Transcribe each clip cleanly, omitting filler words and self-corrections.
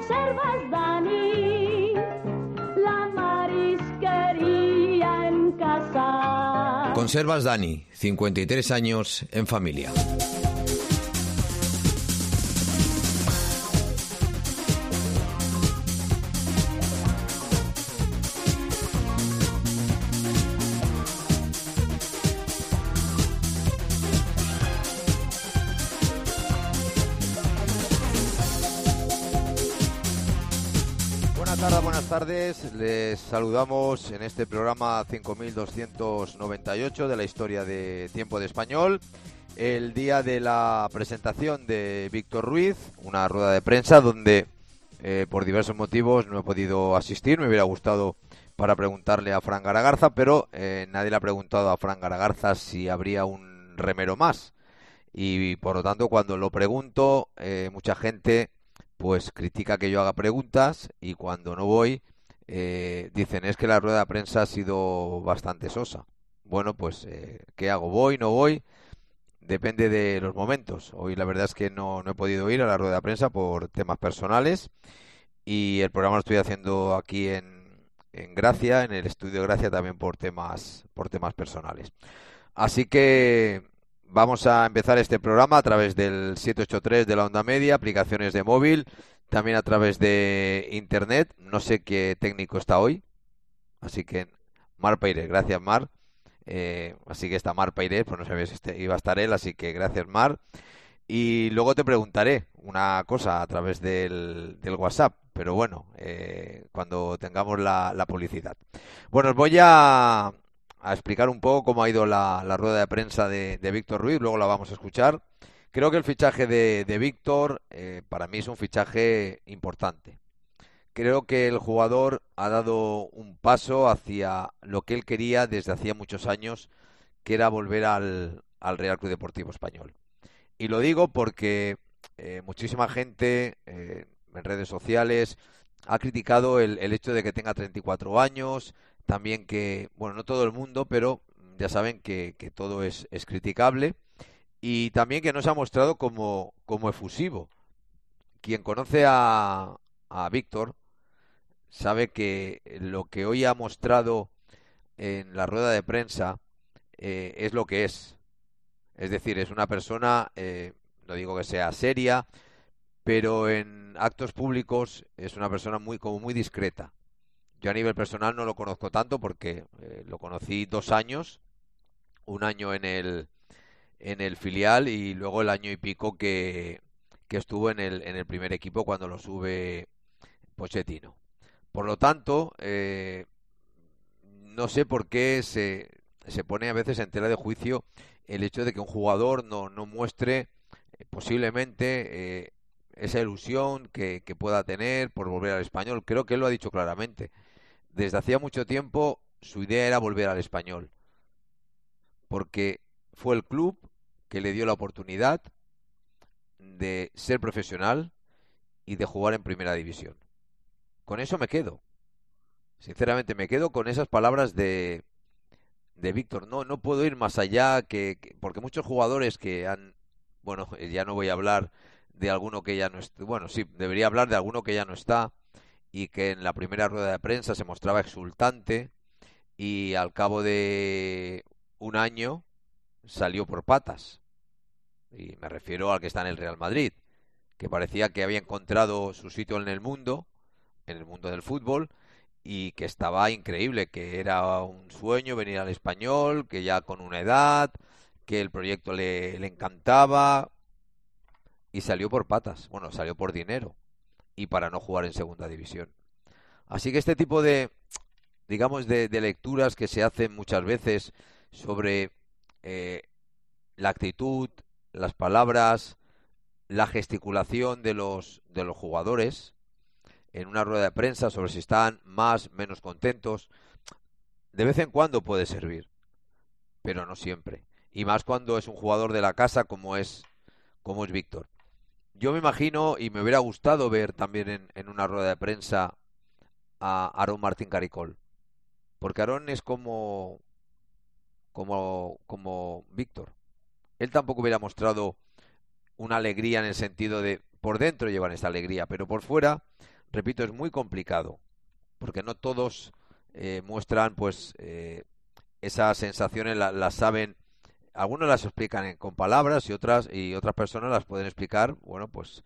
conservas, Dani, la marisquería en casa. Conservas Dani, 53 años en familia. Buenas tardes, les saludamos en este programa 5298 de la historia de Tiempo de Español, el día de la presentación de Víctor Ruiz, una rueda de prensa donde por diversos motivos no he podido asistir. Me hubiera gustado para preguntarle a Fran Garagarza, pero nadie le ha preguntado a Fran Garagarza si habría un remero más, y por lo tanto cuando lo pregunto mucha gente pues critica que yo haga preguntas, y cuando no voy dicen es que la rueda de prensa ha sido bastante sosa. Bueno, pues ¿qué hago? ¿Voy? ¿No voy? Depende de los momentos. Hoy la verdad es que no he podido ir a la rueda de prensa por temas personales, y el programa lo estoy haciendo aquí en Gracia, en el estudio de Gracia, también por temas personales. Así que vamos a empezar este programa a través del 783 de la onda media, aplicaciones de móvil, también a través de internet. No sé qué técnico está hoy, así que Mar Peirés, gracias Mar. Así que está Mar Peirés, pues no sabía si iba a estar él, así que gracias Mar. Y luego te preguntaré una cosa a través del WhatsApp, pero bueno, cuando tengamos la publicidad. Bueno, os voy a explicar un poco cómo ha ido la rueda de prensa de Víctor Ruiz, luego la vamos a escuchar. Creo que el fichaje de Víctor para mí es un fichaje importante. Creo que el jugador ha dado un paso hacia lo que él quería desde hacía muchos años, que era volver al Real Club Deportivo Español. Y lo digo porque muchísima gente en redes sociales ha criticado el hecho de que tenga 34 años, también que, bueno, no todo el mundo, pero ya saben que todo es criticable, y también que no se ha mostrado como efusivo. Quien conoce a Víctor sabe que lo que hoy ha mostrado en la rueda de prensa es lo que es. Es decir, es una persona, no digo que sea seria, pero en actos públicos es una persona como muy discreta. Yo a nivel personal no lo conozco tanto porque lo conocí 2 años, un año en el filial y luego el año y pico que estuvo en el primer equipo cuando lo sube Pochettino. Por lo tanto, no sé por qué se pone a veces en tela de juicio el hecho de que un jugador no muestre posiblemente esa ilusión que pueda tener por volver al Español. Creo que él lo ha dicho claramente. Desde hacía mucho tiempo su idea era volver al Español, porque fue el club que le dio la oportunidad de ser profesional y de jugar en primera división. Con eso me quedo. Sinceramente me quedo con esas palabras de Víctor. No puedo ir más allá porque muchos jugadores que han, bueno, ya no voy a hablar de alguno que ya no está, bueno, sí, debería hablar de alguno que ya no está, y que en la primera rueda de prensa se mostraba exultante y al cabo de un año salió por patas. Y me refiero al que está en el Real Madrid, que parecía que había encontrado su sitio en el mundo del fútbol, y que estaba increíble, que era un sueño venir al Español, que ya con una edad, que el proyecto le encantaba, y salió por patas. Bueno, salió por dinero y para no jugar en segunda división. Así que este tipo digamos, de lecturas que se hacen muchas veces sobre la actitud, las palabras, la gesticulación de los jugadores en una rueda de prensa sobre si están más, menos contentos, de vez en cuando puede servir, pero no siempre. Y más cuando es un jugador de la casa como es Víctor. Yo me imagino, y me hubiera gustado ver también en una rueda de prensa a Aarón Martín Caricol, porque Aarón es como Víctor. Él tampoco hubiera mostrado una alegría en el sentido de por dentro llevan esta alegría, pero por fuera repito, es muy complicado, porque no todos muestran pues esas sensaciones, las saben, algunos las explican con palabras y otras personas las pueden explicar, bueno, pues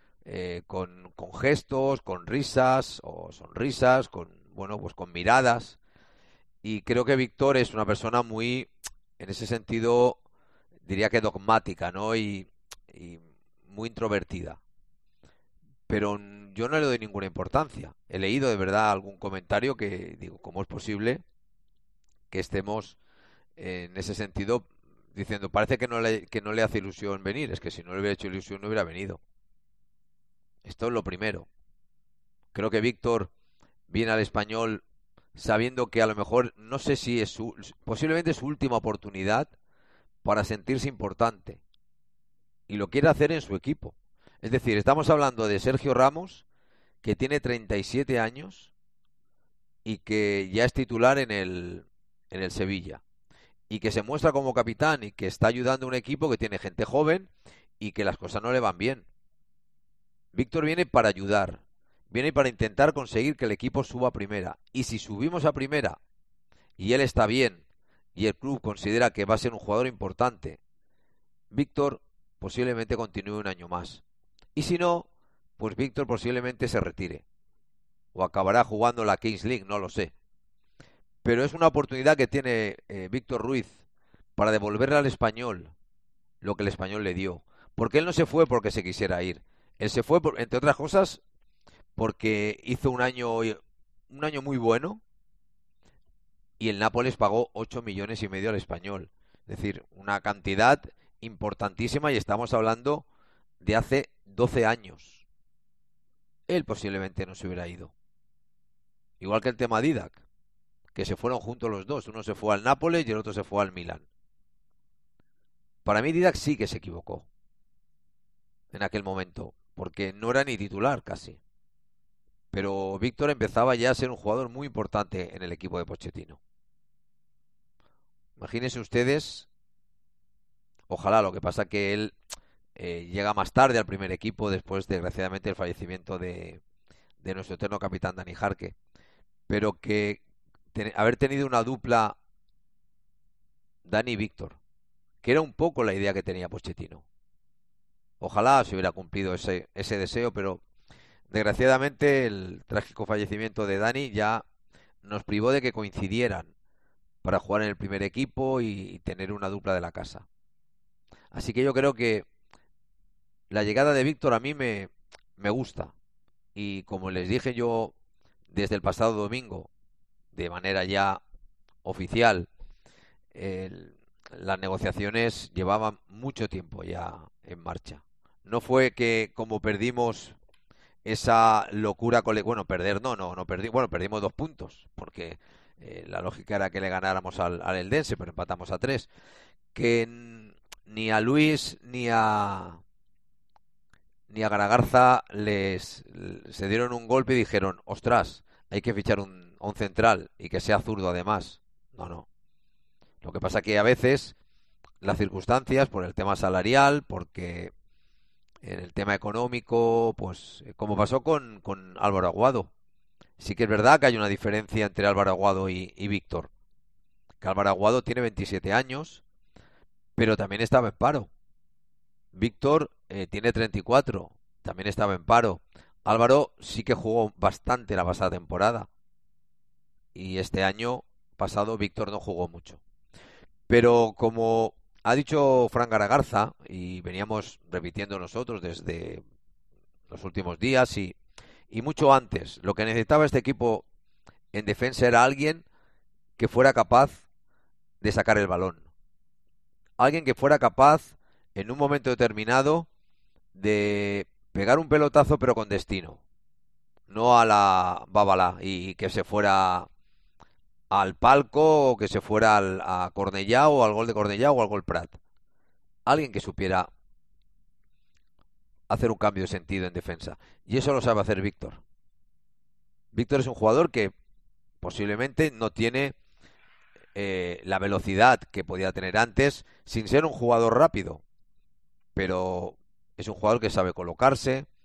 con gestos, con risas o sonrisas, bueno, pues con miradas. Y creo que Víctor es una persona muy, en ese sentido, diría que dogmática, ¿no? Y muy introvertida. Pero yo no le doy ninguna importancia. He leído de verdad algún comentario que digo, ¿cómo es posible que estemos en ese sentido diciendo, parece que no le hace ilusión venir? Es que si no le hubiera hecho ilusión no hubiera venido. Esto es lo primero. Creo que Víctor viene al Español sabiendo que a lo mejor, no sé si es posiblemente su última oportunidad para sentirse importante. Y lo quiere hacer en su equipo. Es decir, estamos hablando de Sergio Ramos, que tiene 37 años y que ya es titular en el Sevilla. Y que se muestra como capitán y que está ayudando a un equipo que tiene gente joven y que las cosas no le van bien. Víctor viene para ayudar, viene para intentar conseguir que el equipo suba a primera. Y si subimos a primera y él está bien y el club considera que va a ser un jugador importante, Víctor posiblemente continúe un año más. Y si no, pues Víctor posiblemente se retire. O acabará jugando la Kings League, no lo sé. Pero es una oportunidad que tiene Víctor Ruiz para devolverle al Español lo que el Español le dio. Porque él no se fue porque se quisiera ir. Él se fue, entre otras cosas, porque hizo un año muy bueno y el Nápoles pagó 8,5 millones al Español. Es decir, una cantidad importantísima y estamos hablando de hace 12 años. Él posiblemente no se hubiera ido. Igual que el tema Didac, que se fueron juntos los dos. Uno se fue al Nápoles y el otro se fue al Milan. Para mí Didac sí que se equivocó en aquel momento, porque no era ni titular casi. Pero Víctor empezaba ya a ser un jugador muy importante en el equipo de Pochettino. Imagínense ustedes, ojalá, lo que pasa que él llega más tarde al primer equipo después, desgraciadamente, del fallecimiento de nuestro eterno capitán Dani Jarque. Pero que haber tenido una dupla Dani y Víctor, que era un poco la idea que tenía Pochettino. Ojalá se hubiera cumplido ese deseo, pero desgraciadamente el trágico fallecimiento de Dani ya nos privó de que coincidieran para jugar en el primer equipo y tener una dupla de la casa. Así que yo creo que la llegada de Víctor a mí me gusta. Y como les dije yo desde el pasado domingo, de manera ya oficial, las negociaciones llevaban mucho tiempo ya en marcha. No fue que como perdimos esa locura bueno, perder no perdimos, bueno, perdimos 2 puntos, porque la lógica era que le ganáramos al Eldense, pero empatamos a 3. Que ni a Luis ni a Garagarza se dieron un golpe y dijeron, ostras, hay que fichar un central y que sea zurdo además. No. Lo que pasa que a veces las circunstancias, por el tema salarial, porque en el tema económico, pues como pasó con Álvaro Aguado. Sí que es verdad que hay una diferencia entre Álvaro Aguado y Víctor. Que Álvaro Aguado tiene 27 años, pero también estaba en paro. Víctor tiene 34, también estaba en paro. Álvaro sí que jugó bastante la pasada temporada. Y este año pasado Víctor no jugó mucho. Pero como ha dicho Fran Garagarza, y veníamos repitiendo nosotros desde los últimos días y mucho antes, lo que necesitaba este equipo en defensa era alguien que fuera capaz de sacar el balón. Alguien que fuera capaz, en un momento determinado, de pegar un pelotazo pero con destino. No a la Babalá y que se fuera al palco o que se fuera a Cornellá o al gol de Cornellá o al gol Prat. Alguien que supiera hacer un cambio de sentido en defensa. Y eso lo sabe hacer Víctor. Víctor es un jugador que posiblemente no tiene la velocidad que podía tener antes, sin ser un jugador rápido. Pero es un jugador que sabe colocarse,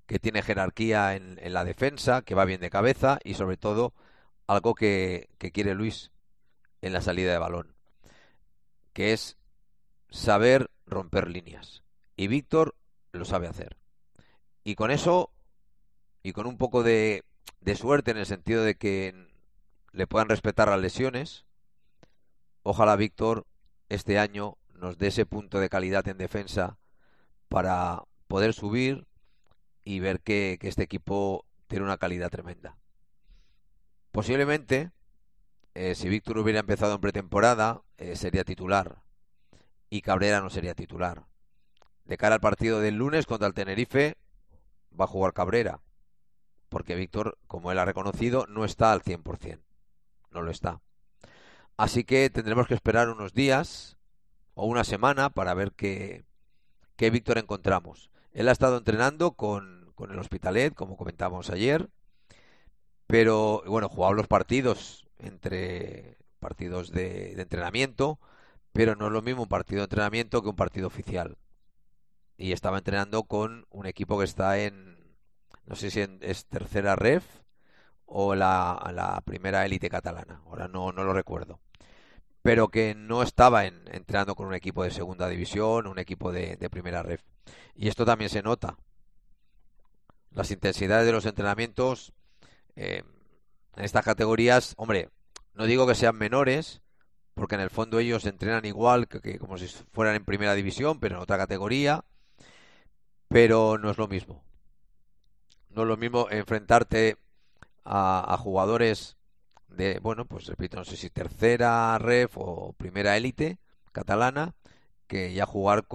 que tiene jerarquía en la defensa, que va bien de cabeza y sobre todo algo que quiere Luis en la salida de balón, que es saber romper líneas. Y Víctor lo sabe hacer. Y con eso, y con un poco de suerte en el sentido de que le puedan respetar las lesiones, ojalá Víctor este año nos dé ese punto de calidad en defensa para poder subir y ver que este equipo tiene una calidad tremenda. Posiblemente, si Víctor hubiera empezado en pretemporada, sería titular y Cabrera no sería titular. De cara al partido del lunes contra el Tenerife, va a jugar Cabrera, porque Víctor, como él ha reconocido, no está al 100%, no lo está. Así que tendremos que esperar unos días o una semana para ver qué Víctor encontramos. Él ha estado entrenando con el Hospitalet, como comentamos ayer, pero bueno, jugado los partidos entre partidos de entrenamiento, pero no es lo mismo un partido de entrenamiento que un partido oficial. Y estaba entrenando con un equipo que está no sé si es tercera ref o la primera élite catalana, ahora no lo recuerdo, pero que no estaba entrenando con un equipo de segunda división, un equipo de primera ref. Y esto también se nota. Las intensidades de los entrenamientos en estas categorías, hombre, no digo que sean menores, porque en el fondo ellos entrenan igual que como si fueran en primera división, pero en otra categoría, pero no es lo mismo. No es lo mismo enfrentarte a jugadores de, bueno, pues repito, no sé si tercera ref o primera élite catalana, que ya jugar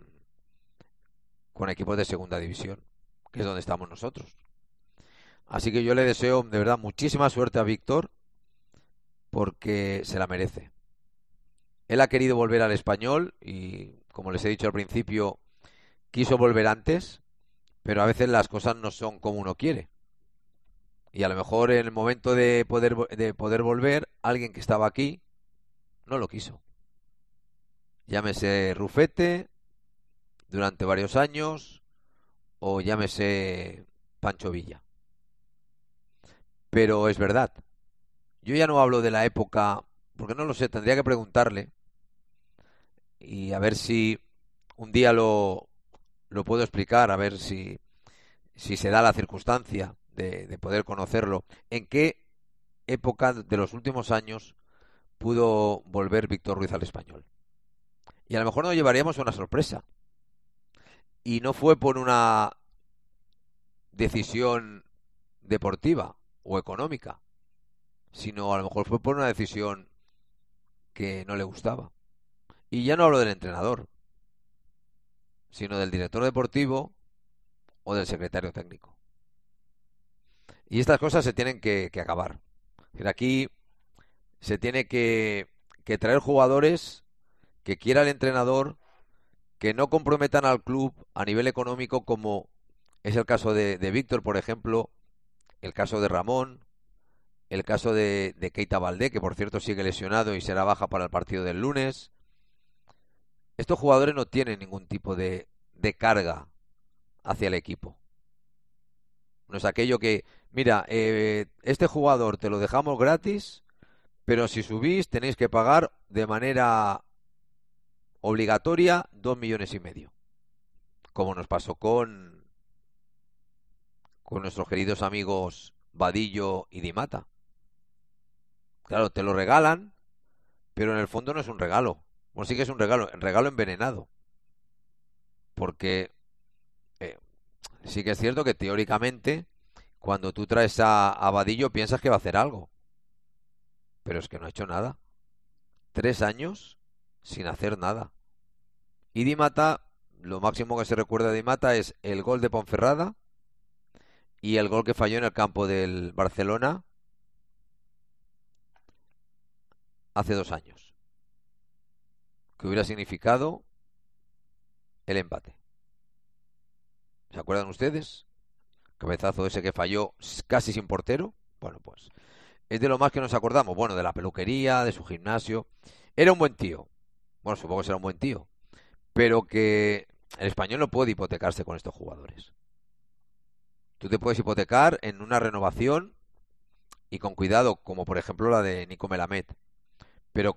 con equipos de segunda división, que es donde estamos nosotros. Así que yo le deseo de verdad muchísima suerte a Víctor, porque se la merece. Él ha querido volver al Español y, como les he dicho al principio, quiso volver antes, pero a veces las cosas no son como uno quiere. Y a lo mejor en el momento de poder volver, alguien que estaba aquí no lo quiso. Llámese Rufete durante varios años o llámese Pancho Villa. Pero es verdad. Yo ya no hablo de la época, porque no lo sé, tendría que preguntarle y a ver si un día lo puedo explicar, a ver si se da la circunstancia de poder conocerlo. ¿En qué época de los últimos años pudo volver Víctor Ruiz al Español? Y a lo mejor nos llevaríamos una sorpresa. Y no fue por una decisión deportiva o económica, sino a lo mejor fue por una decisión que no le gustaba. Y ya no hablo del entrenador, sino del director deportivo o del secretario técnico. Y estas cosas se tienen que acabar. Pero aquí se tiene que traer jugadores que quiera el entrenador, que no comprometan al club a nivel económico, como es el caso de Víctor, por ejemplo, el caso de Ramón, el caso de Keita Valdé, que por cierto sigue lesionado y será baja para el partido del lunes. Estos jugadores no tienen ningún tipo de carga hacia el equipo. No es aquello que, mira, este jugador te lo dejamos gratis, pero si subís tenéis que pagar de manera obligatoria 2,5 millones, como nos pasó con nuestros queridos amigos Vadillo y Di Mata. Claro, te lo regalan, pero en el fondo no es un regalo. Bueno, sí que es un regalo envenenado. Porque sí que es cierto que teóricamente, cuando tú traes a Vadillo piensas que va a hacer algo. Pero es que no ha hecho nada. 3 años sin hacer nada. Y Di Mata, lo máximo que se recuerda de Di Mata es el gol de Ponferrada y el gol que falló en el campo del Barcelona hace 2 años, que hubiera significado el empate. ¿Se acuerdan ustedes? Cabezazo ese que falló casi sin portero. Bueno, pues es de lo más que nos acordamos. Bueno, de la peluquería, de su gimnasio. Era un buen tío. Bueno, supongo que será un buen tío. Pero que el Español no puede hipotecarse con estos jugadores. tú te puedes hipotecar en una renovación y con cuidado, como por ejemplo la de Nico Melamed, pero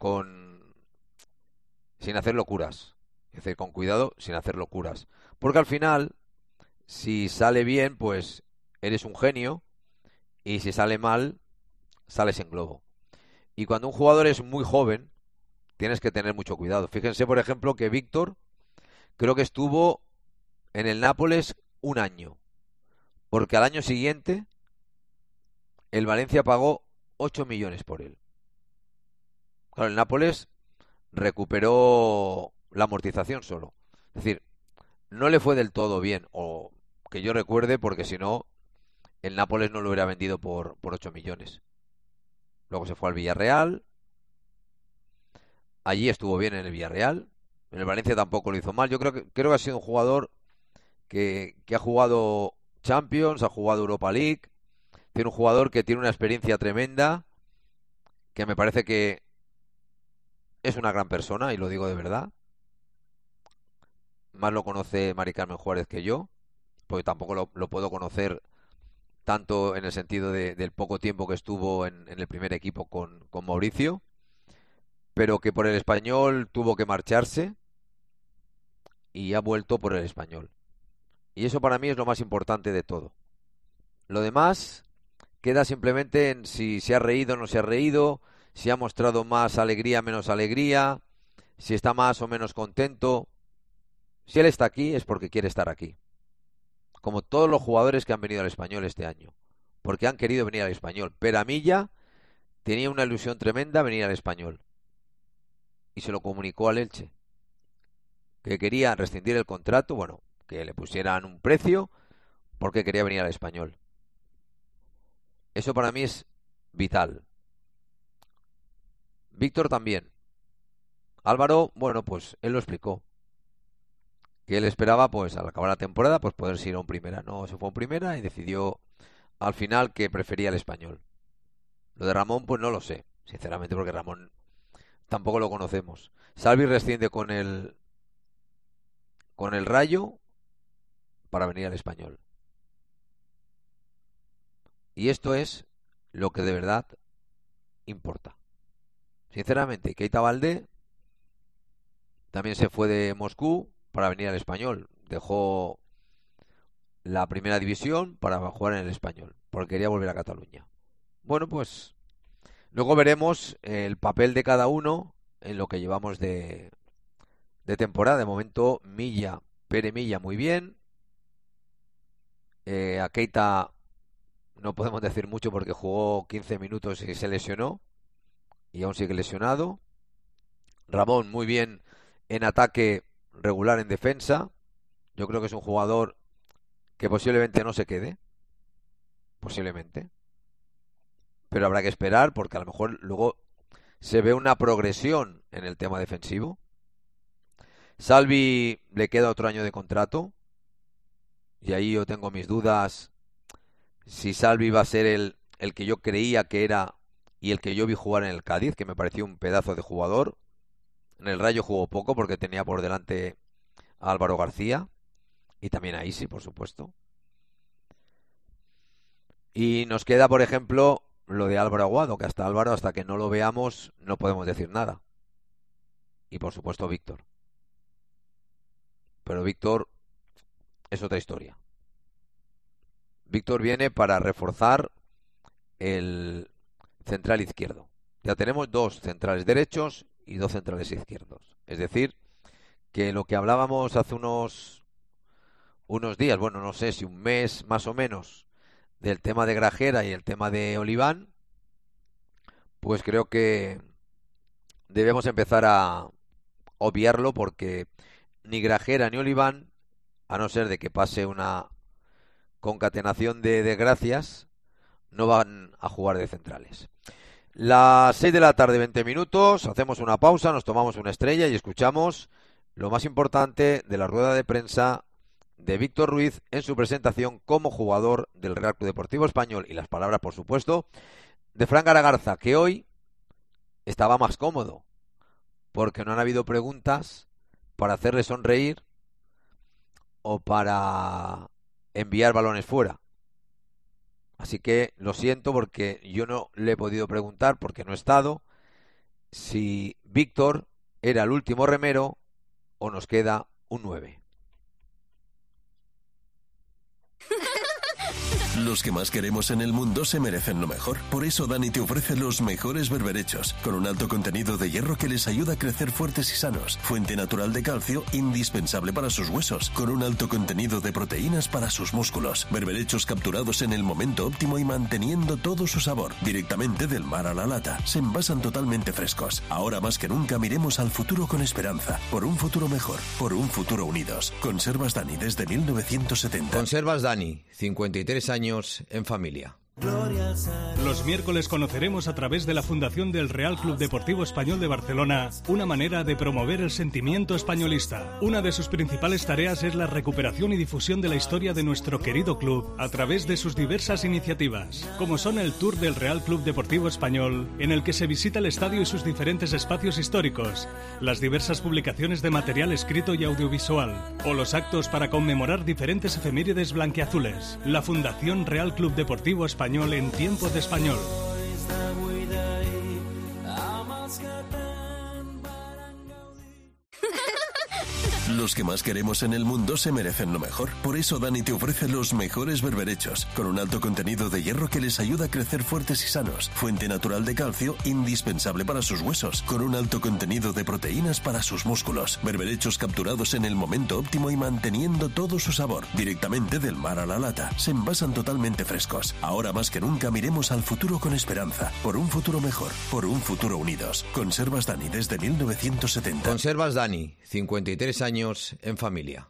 sin hacer locuras. Es decir, con cuidado, sin hacer locuras. Porque al final, si sale bien, pues eres un genio, y si sale mal, sales en globo. Y cuando un jugador es muy joven, tienes que tener mucho cuidado. Fíjense, por ejemplo, que Víctor creo que estuvo en el Nápoles un año, porque al año siguiente el Valencia pagó 8 millones por él. Claro, el Nápoles recuperó la amortización solo. Es decir, no le fue del todo bien, o que yo recuerde, porque si no, el Nápoles no lo hubiera vendido por 8 millones. Luego se fue al Villarreal. Allí estuvo bien en el Villarreal. En el Valencia tampoco lo hizo mal. Yo creo que ha sido un jugador que ha jugado Champions, ha jugado Europa League. Tiene un jugador que tiene una experiencia tremenda, que me parece que es una gran persona, y lo digo de verdad. Más lo conoce Mari Carmen Juárez que yo, porque tampoco lo puedo conocer tanto en el sentido del poco tiempo que estuvo en el primer equipo con Mauricio, pero que por el Español tuvo que marcharse y ha vuelto por el Español. Y eso para mí es lo más importante de todo. Lo demás queda simplemente en si se ha reído o no se ha reído, si ha mostrado más alegría, menos alegría, si está más o menos contento. Si él está aquí es porque quiere estar aquí. Como todos los jugadores que han venido al Español este año. Porque han querido venir al Español. Peramilla tenía una ilusión tremenda venir al Español. Y se lo comunicó al Elche. Que quería rescindir el contrato, bueno, que le pusieran un precio porque quería venir al Español. Eso para mí es vital. Víctor también. Álvaro, bueno, pues él lo explicó. Que él esperaba, pues al acabar la temporada, pues poder ir a un primera. No se fue a un primera y decidió al final que prefería el Español. Lo de Ramón, pues no lo sé, sinceramente, porque Ramón tampoco lo conocemos. Salvi rescinde con el Rayo para venir al Español. Y esto es lo que de verdad importa. Sinceramente, Keita Valdé también se fue de Moscú para venir al Español. Dejó la primera división para jugar en el Español, porque quería volver a Cataluña. Bueno, pues luego veremos el papel de cada uno en lo que llevamos de temporada. De momento, Pere Milla muy bien. A Keita no podemos decir mucho porque jugó 15 minutos y se lesionó. Y aún sigue lesionado. Ramón muy bien en ataque, regular en defensa. Yo creo que es un jugador que posiblemente no se quede. Posiblemente. Pero habrá que esperar porque a lo mejor luego se ve una progresión en el tema defensivo. Salvi le queda otro año de contrato. Y ahí yo tengo mis dudas si Salvi va a ser el que yo creía que era y el que yo vi jugar en el Cádiz, que me pareció un pedazo de jugador. En el Rayo jugó poco porque tenía por delante a Álvaro García y también a Isi, por supuesto. Y nos queda, por ejemplo, lo de Álvaro Aguado, que hasta que no lo veamos, no podemos decir nada. Y por supuesto Víctor. Pero Víctor es otra historia. Víctor viene para reforzar el central izquierdo. Ya tenemos 2 centrales derechos y 2 centrales izquierdos. Es decir, que lo que hablábamos hace unos días, bueno, no sé si un mes más o menos, del tema de Grajera y el tema de Oliván, pues creo que debemos empezar a obviarlo porque ni Grajera ni Oliván, a no ser de que pase una concatenación de desgracias, no van a jugar de centrales. Las 6 de la tarde, 20 minutos, hacemos una pausa, nos tomamos una estrella y escuchamos lo más importante de la rueda de prensa de Víctor Ruiz en su presentación como jugador del Real Club Deportivo Español y las palabras, por supuesto, de Fran Garagarza, que hoy estaba más cómodo porque no han habido preguntas para hacerle sonreír o para enviar balones fuera. Así que lo siento porque yo no le he podido preguntar, porque no he estado, si Víctor era el último remero o nos queda un 9. Los que más queremos en el mundo se merecen lo mejor. Por eso Dani te ofrece los mejores berberechos, con un alto contenido de hierro que les ayuda a crecer fuertes y sanos. Fuente natural de calcio, indispensable para sus huesos, con un alto contenido de proteínas para sus músculos. Berberechos capturados en el momento óptimo y manteniendo todo su sabor. Directamente del mar a la lata. Se envasan totalmente frescos. Ahora más que nunca miremos al futuro con esperanza. Por un futuro mejor. Por un futuro unidos. Conservas Dani desde 1970. Conservas Dani, 53 años en familia. Los miércoles conoceremos a través de la Fundación del Real Club Deportivo Español de Barcelona una manera de promover el sentimiento españolista. Una de sus principales tareas es la recuperación y difusión de la historia de nuestro querido club a través de sus diversas iniciativas, como son el Tour del Real Club Deportivo Español, en el que se visita el estadio y sus diferentes espacios históricos, las diversas publicaciones de material escrito y audiovisual, o los actos para conmemorar diferentes efemérides blanquiazules. La Fundación Real Club Deportivo Español en tiempo de español. Los que más queremos en el mundo se merecen lo mejor. Por eso Dani te ofrece los mejores berberechos, con un alto contenido de hierro que les ayuda a crecer fuertes y sanos. Fuente natural de calcio, indispensable para sus huesos, con un alto contenido de proteínas para sus músculos. Berberechos capturados en el momento óptimo y manteniendo todo su sabor. Directamente del mar a la lata. Se envasan totalmente frescos. Ahora más que nunca miremos al futuro con esperanza. Por un futuro mejor. Por un futuro unidos. Conservas Dani desde 1970. Conservas Dani, 53 años en familia.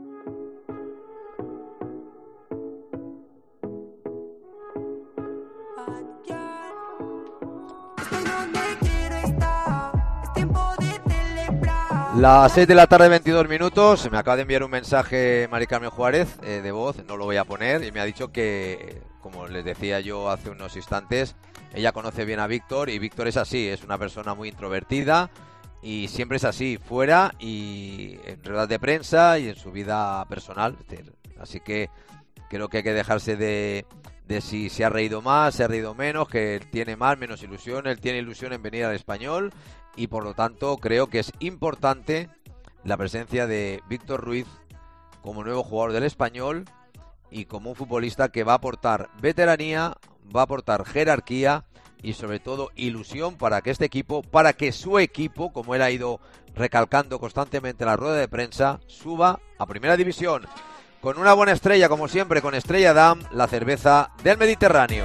Las 6 de la tarde, 22 minutos. Me acaba de enviar un mensaje Mari Carmen Juárez de voz, no lo voy a poner, y me ha dicho que, como les decía yo hace unos instantes, ella conoce bien a Víctor, y Víctor es así, es una persona muy introvertida, y siempre es así, fuera y en ruedas de prensa y en su vida personal. Así que creo que hay que dejarse de si se ha reído más, se ha reído menos, que él tiene más, menos ilusión. Él tiene ilusión en venir al Español y por lo tanto creo que es importante la presencia de Víctor Ruiz como nuevo jugador del Español y como un futbolista que va a aportar veteranía, va a aportar jerarquía y sobre todo ilusión para que este equipo, para que su equipo, como él ha ido recalcando constantemente en la rueda de prensa, suba a Primera División. Con una buena estrella, como siempre, con Estrella Damm, la cerveza del Mediterráneo.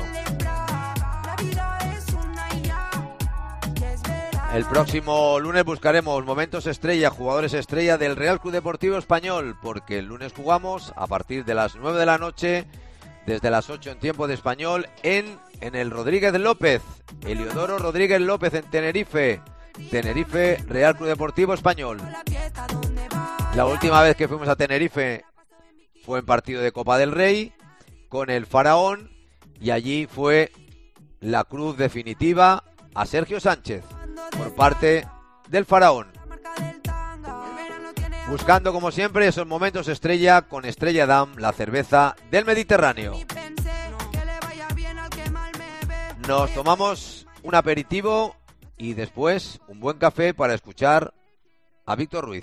El próximo lunes buscaremos momentos estrella, jugadores estrella del Real Club Deportivo Español, porque el lunes jugamos a partir de las 9 de la noche, desde las 8 en tiempo de español, en el Rodríguez López, Heliodoro Rodríguez López en Tenerife, Real Club Deportivo Español. La última vez que fuimos a Tenerife fue en partido de Copa del Rey con el Faraón y allí fue la cruz definitiva a Sergio Sánchez por parte del Faraón. Buscando como siempre esos momentos estrella con Estrella Damm, la cerveza del Mediterráneo. Nos tomamos un aperitivo y después un buen café para escuchar a Víctor Ruiz.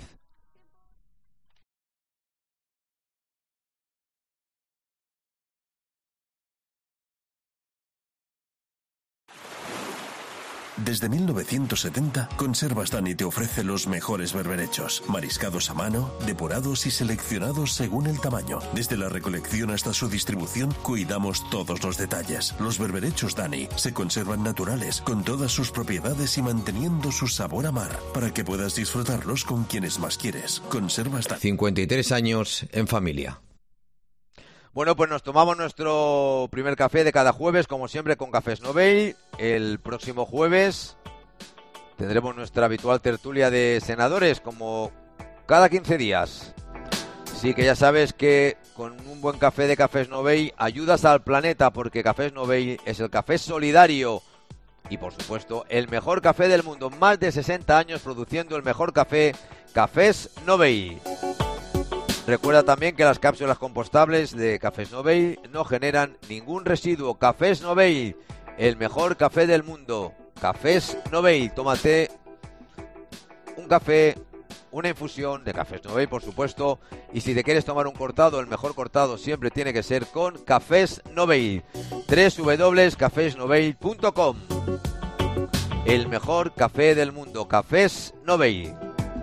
Desde 1970, Conservas Dani te ofrece los mejores berberechos, mariscados a mano, depurados y seleccionados según el tamaño. Desde la recolección hasta su distribución, cuidamos todos los detalles. Los berberechos Dani se conservan naturales, con todas sus propiedades y manteniendo su sabor a mar, para que puedas disfrutarlos con quienes más quieres. Conservas Dani. 53 años en familia. Bueno, pues nos tomamos nuestro primer café de cada jueves, como siempre, con Cafés Novell. El próximo jueves tendremos nuestra habitual tertulia de senadores, como cada 15 días. Sí, que ya sabes que con un buen café de Cafés Novell ayudas al planeta, porque Cafés Novell es el café solidario y, por supuesto, el mejor café del mundo. Más de 60 años produciendo el mejor café, Cafés Novell. Recuerda también que las cápsulas compostables de Cafés Novell no generan ningún residuo. Cafés Novell, el mejor café del mundo. Cafés Novell, tómate un café, una infusión de Cafés Novell, por supuesto. Y si te quieres tomar un cortado, el mejor cortado siempre tiene que ser con Cafés Novell. www.cafesnovell.com. El mejor café del mundo. Cafés Novell.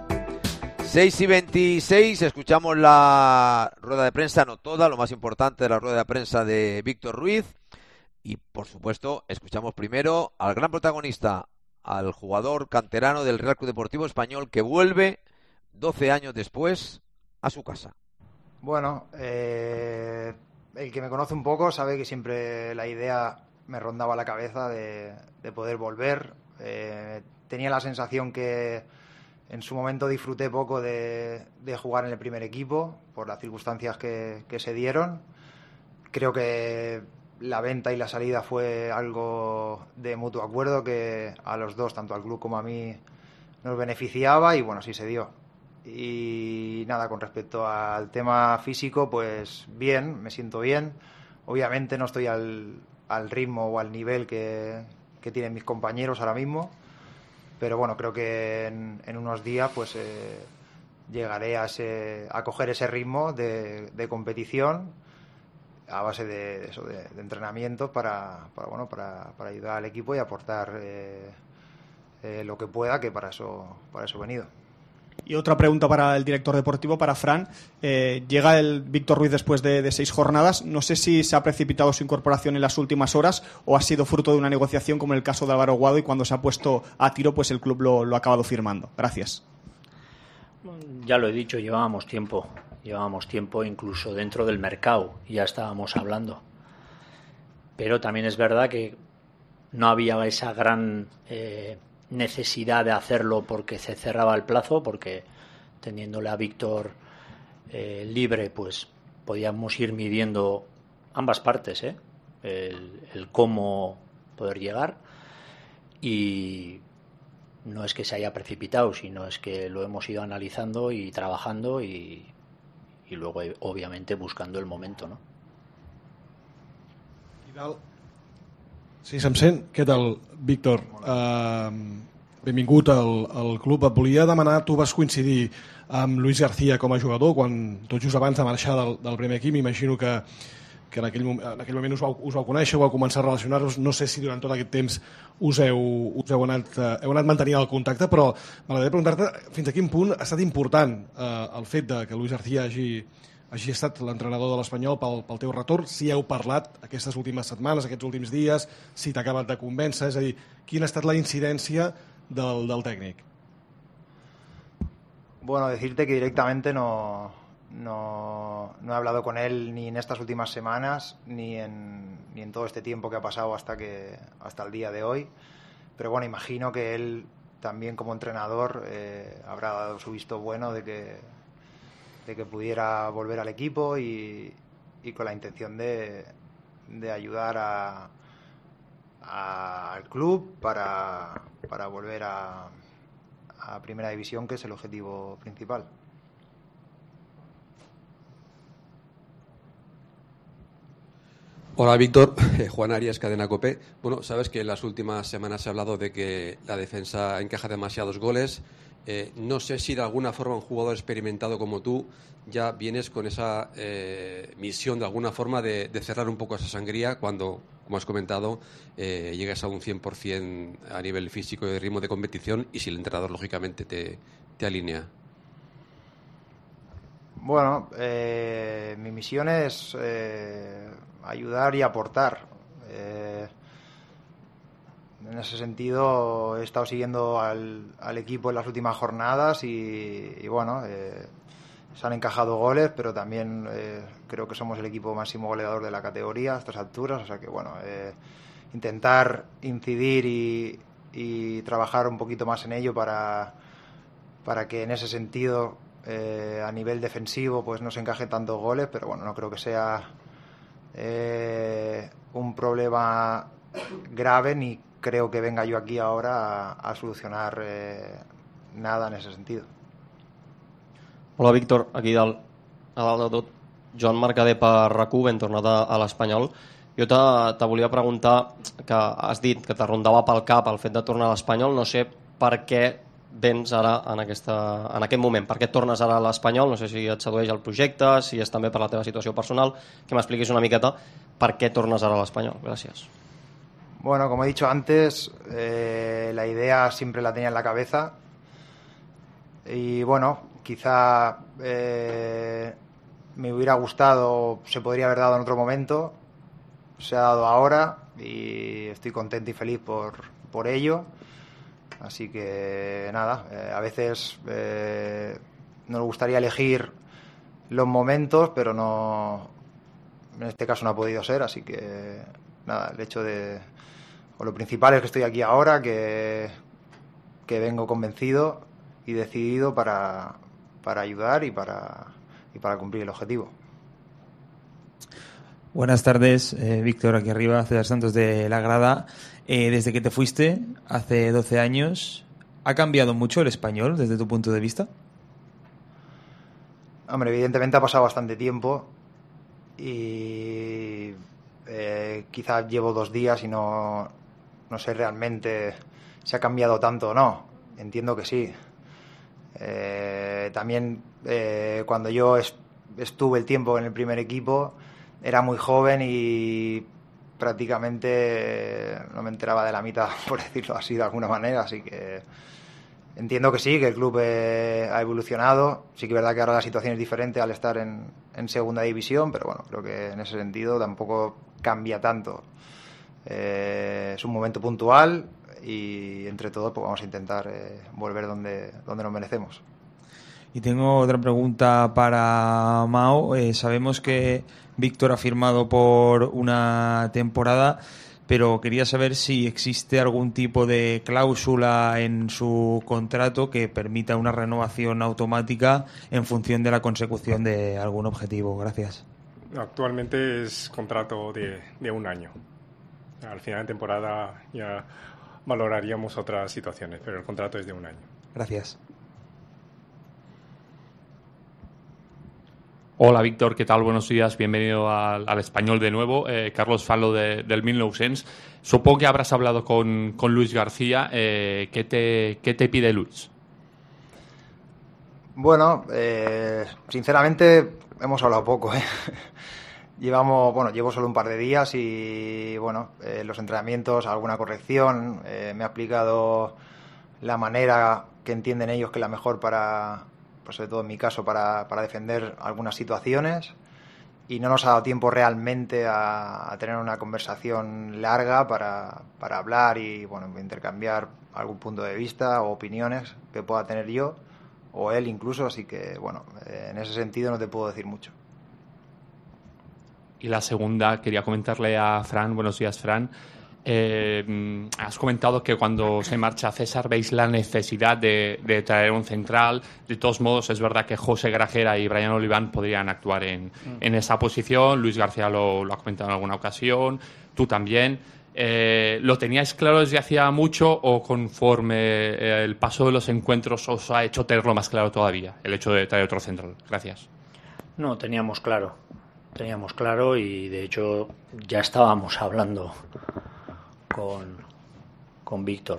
6:26, escuchamos la rueda de prensa, no toda, lo más importante de la rueda de prensa de Víctor Ruiz. Y, por supuesto, escuchamos primero al gran protagonista, al jugador canterano del Real Club Deportivo Español, que vuelve 12 años después a su casa. Bueno, el que me conoce un poco sabe que siempre la idea me rondaba la cabeza de poder volver. Tenía la sensación que en su momento disfruté poco de jugar en el primer equipo por las circunstancias que se dieron. Creo que la venta y la salida fue algo de mutuo acuerdo que a los dos, tanto al club como a mí, nos beneficiaba y bueno, así se dio. Y nada, con respecto al tema físico, pues bien, me siento bien. Obviamente no estoy al ritmo o al nivel que tienen mis compañeros ahora mismo, pero bueno, creo que en unos días pues llegaré a coger ese ritmo de competición a base de entrenamiento para ayudar al equipo y aportar lo que pueda, que para eso he venido. Y otra pregunta para el director deportivo, para Fran. Llega el Víctor Ruiz después de 6 jornadas. No sé si se ha precipitado su incorporación en las últimas horas o ha sido fruto de una negociación como en el caso de Álvaro Guado, y cuando se ha puesto a tiro, pues el club lo ha acabado firmando. Gracias. Ya lo he dicho, llevábamos tiempo, incluso dentro del mercado, ya estábamos hablando. Pero también es verdad que no había esa gran necesidad de hacerlo porque se cerraba el plazo, porque teniéndole a Víctor libre, pues podíamos ir midiendo ambas partes, el cómo poder llegar, y no es que se haya precipitado, sino es que lo hemos ido analizando y trabajando y luego obviamente buscando el momento, ¿no? Sí, se'm sent. Què tal, Víctor? Benvingut al club. Et volia demanar, tu vas coincidir amb Luis García com a jugador quan tot just abans de marxar del primer equip. M'imagino que en aquell moment us vau conèixer, vau començar a relacionar-vos. No sé si durant tot aquest temps us heu anat mantenint el contacte, però m'agradaria preguntar-te fins a quin punt ha estat important el fet que Luis García hagi estat l'entrenador de l'Espanyol pel teu retorn, si heu parlat aquestes últimes setmanes, aquests últims dies, si t'ha acabat de convèncer, és a dir, quina ha estat la incidència del técnico. Bueno, decirte que directamente no he hablado con él ni en estas últimas semanas ni en todo este tiempo que ha pasado hasta el día de hoy, pero bueno, imagino que él también como entrenador habrá dado su visto bueno de que pudiera volver al equipo y con la intención de ayudar al club para volver a Primera División, que es el objetivo principal. Hola Víctor, Juan Arias, Cadena COPE. Bueno, sabes que en las últimas semanas se ha hablado de que la defensa encaja demasiados goles. No sé si de alguna forma un jugador experimentado como tú ya vienes con esa misión de alguna forma de cerrar un poco esa sangría cuando, como has comentado, llegas a un 100% a nivel físico y de ritmo de competición, y si el entrenador lógicamente te alinea. Bueno, mi misión es ayudar y aportar. En ese sentido he estado siguiendo al equipo en las últimas jornadas y bueno, se han encajado goles, pero también creo que somos el equipo máximo goleador de la categoría a estas alturas, o sea que bueno, intentar incidir y trabajar un poquito más en ello para que en ese sentido a nivel defensivo pues no se encaje tantos goles, pero bueno, no creo que sea un problema grave, ni creo que venga yo aquí ahora a solucionar nada en ese sentido. Hola Víctor, aquí dalt. a dalt de tot, Joan Mercader per RAC1, ben tornat a l'Espanyol. Jo te volia preguntar, que has dit que te rondava pel cap el fet de tornar a l'Espanyol, no sé per què vens ara en aquest moment, per què tornes ara a l'Espanyol, no sé si et sedueix el projecte, si és també per la teva situació personal, que m'expliquis una miqueta per què tornes ara a l'Espanyol. Gràcies. Bueno, como he dicho antes, la idea siempre la tenía en la cabeza y bueno, quizá me hubiera gustado, se podría haber dado en otro momento, se ha dado ahora y estoy contento y feliz por ello. Así que nada, a veces nos gustaría elegir los momentos, pero no, en este caso no ha podido ser, así que nada, el hecho o lo principal es que estoy aquí ahora, que vengo convencido y decidido para ayudar y para cumplir el objetivo. Buenas tardes, Víctor, aquí arriba, César Santos de La Grada. Desde que te fuiste, hace 12 años, ¿ha cambiado mucho el español desde tu punto de vista? Hombre, evidentemente ha pasado bastante tiempo y quizás llevo 2 días y no sé realmente si ha cambiado tanto o no. Entiendo que sí. También cuando yo estuve el tiempo en el primer equipo era muy joven y prácticamente no me enteraba de la mitad, por decirlo así de alguna manera, así que entiendo que sí, que el club ha evolucionado. Sí que es verdad que ahora la situación es diferente al estar en segunda división, pero bueno, creo que en ese sentido tampoco cambia tanto. Es un momento puntual y entre todos pues vamos a intentar volver donde nos merecemos. Y tengo otra pregunta para Mao. Sabemos que Víctor ha firmado por una temporada, pero quería saber si existe algún tipo de cláusula en su contrato que permita una renovación automática en función de la consecución de algún objetivo. Gracias. Actualmente es contrato de 1 año. Al final de temporada ya valoraríamos otras situaciones, pero el contrato es de 1 año. Gracias. Hola Víctor, ¿qué tal? Buenos días, bienvenido al Español de nuevo. Carlos Falo del 1900. Supongo que habrás hablado con Luis García. ¿Qué te pide Luis? Bueno, sinceramente hemos hablado poco. Llevo solo un par de días y los entrenamientos, alguna corrección. Me ha explicado la manera que entienden ellos que es la mejor para, pues sobre todo en mi caso, para defender algunas situaciones, y no nos ha dado tiempo realmente a tener una conversación larga para hablar y intercambiar algún punto de vista o opiniones que pueda tener yo o él incluso, así que en ese sentido no te puedo decir mucho. Y la segunda, quería comentarle a Fran. Buenos días, Fran. Has comentado que cuando se marcha César veis la necesidad de traer un central. De todos modos, es verdad que José Grajera y Brian Oliván podrían actuar en esa posición. Luis García lo ha comentado en alguna ocasión, tú también. ¿Lo teníais claro desde hacía mucho o conforme el paso de los encuentros os ha hecho tenerlo más claro todavía, el hecho de traer otro central? Gracias. No, teníamos claro y de hecho ya estábamos hablando con Víctor.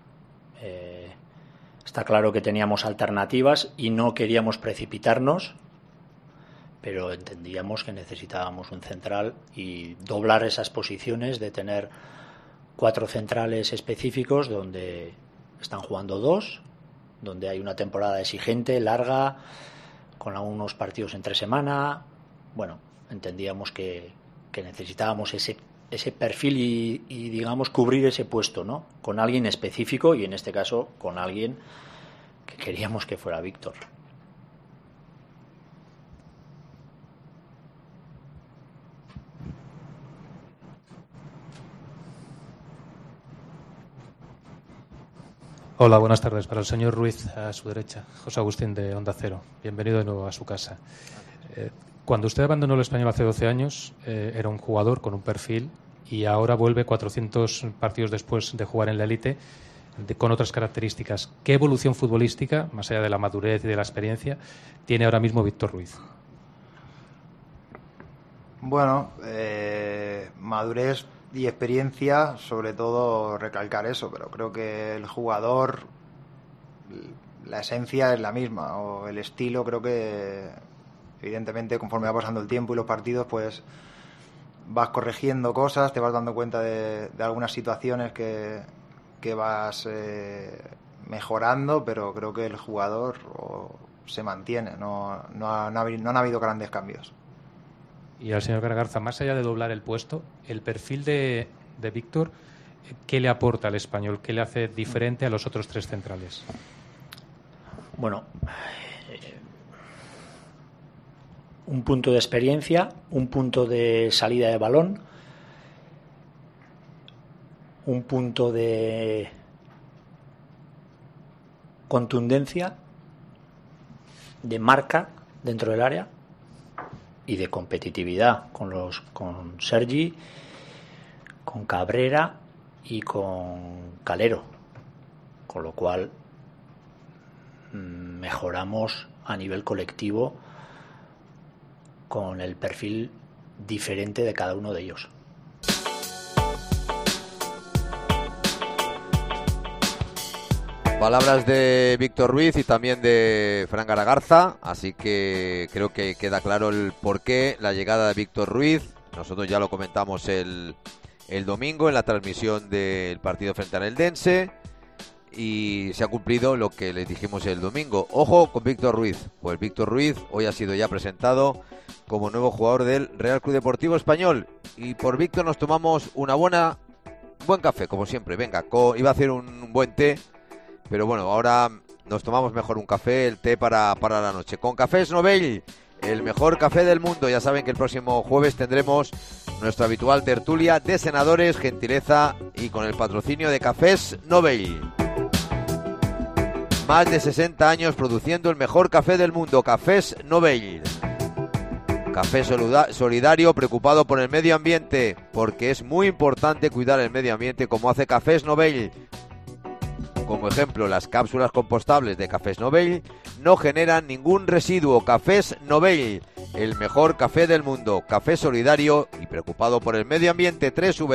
Está claro que teníamos alternativas y no queríamos precipitarnos, pero entendíamos que necesitábamos un central y doblar esas posiciones de tener 4 centrales específicos donde están jugando 2, donde hay una temporada exigente, larga, con algunos partidos entre semana. Entendíamos que necesitábamos ese perfil y digamos cubrir ese puesto, ¿no? Con alguien específico y en este caso con alguien que queríamos que fuera Víctor. Hola, buenas tardes. Para el señor Ruiz, a su derecha, José Agustín de Onda Cero. Bienvenido de nuevo a su casa. Cuando usted abandonó el Español hace 12 años, era un jugador con un perfil y ahora vuelve 400 partidos después de jugar en la élite con otras características. ¿Qué evolución futbolística, más allá de la madurez y de la experiencia, tiene ahora mismo Víctor Ruiz? Bueno, madurez y experiencia, sobre todo recalcar eso, pero creo que el jugador, la esencia es la misma, o el estilo, creo que evidentemente conforme va pasando el tiempo y los partidos, pues vas corrigiendo cosas, te vas dando cuenta de algunas situaciones que vas mejorando, pero creo que el jugador se mantiene, no han habido grandes cambios. Y al señor Garagarza, más allá de doblar el puesto, el perfil de Víctor, ¿qué le aporta al Español? ¿Qué le hace diferente a los otros tres centrales? Bueno, un punto de experiencia, un punto de salida de balón, un punto de contundencia, de marca dentro del área y de competitividad con Sergi, con Cabrera y con Calero, con lo cual mejoramos a nivel colectivo con el perfil diferente de cada uno de ellos. Palabras de Víctor Ruiz y también de Fran Garagarza, así que creo que queda claro el porqué, la llegada de Víctor Ruiz. Nosotros ya lo comentamos el domingo en la transmisión del partido frente al Eldense y se ha cumplido lo que les dijimos el domingo. Ojo con Víctor Ruiz, pues Víctor Ruiz hoy ha sido ya presentado como nuevo jugador del Real Club Deportivo Español y por Víctor nos tomamos buen café, como siempre. Venga, iba a hacer un buen té, pero bueno, ahora nos tomamos mejor un café, el té para la noche. Con Cafés Novell, el mejor café del mundo. Ya saben que el próximo jueves tendremos nuestra habitual tertulia de senadores, gentileza y con el patrocinio de Cafés Novell. Más de 60 años produciendo el mejor café del mundo, Cafés Novell. Café solidario, preocupado por el medio ambiente, porque es muy importante cuidar el medio ambiente como hace Cafés Novell. Como ejemplo, las cápsulas compostables de Cafés Novell no generan ningún residuo. Cafés Novell, el mejor café del mundo. Café solidario y preocupado por el medio ambiente.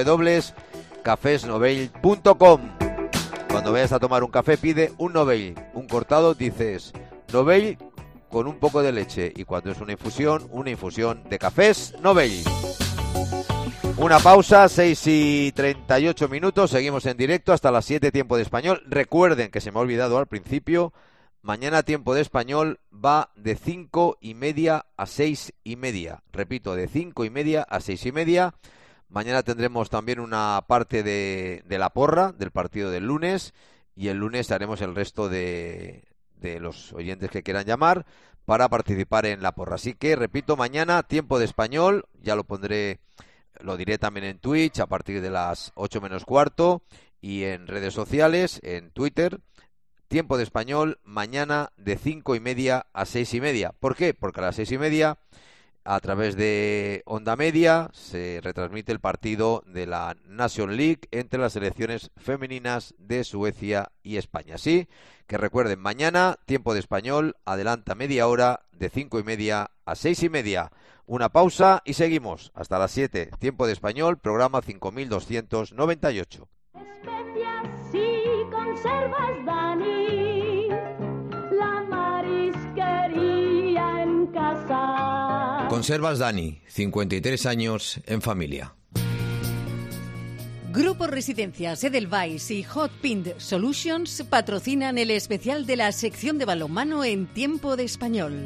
www.cafesnovell.com. Cuando vayas a tomar un café, pide un Novell. Un cortado dices Novell con un poco de leche. Y cuando es una infusión de Cafés Novell. Una pausa, 6:38. Seguimos en directo hasta las 7, tiempo de español. Recuerden que se me ha olvidado al principio. Mañana tiempo de español va de 5:30 a 6:30. Repito, de 5:30 a 6:30. Mañana tendremos también una parte de la porra del partido del lunes. Y el lunes haremos el resto de los oyentes que quieran llamar para participar en la porra. Así que, repito, mañana tiempo de español. Ya lo diré también en Twitch a partir de las 8 menos cuarto y en redes sociales, en Twitter. Tiempo de español mañana de 5:30 a 6:30. ¿Por qué? Porque a las 6:30 a través de Onda Media se retransmite el partido de la Nation League entre las selecciones femeninas de Suecia y España. Así que recuerden, mañana tiempo de español adelanta media hora de 5:30 a 6:30. Una pausa y seguimos hasta las 7. Tiempo de español, programa 5298. Especias y conservas, Dani, la marisquería en casa. Conservas Dani, 53 años en familia. Grupo Residencias Edelweiss y Hot Pint Solutions patrocinan el especial de la sección de balonmano en tiempo de español.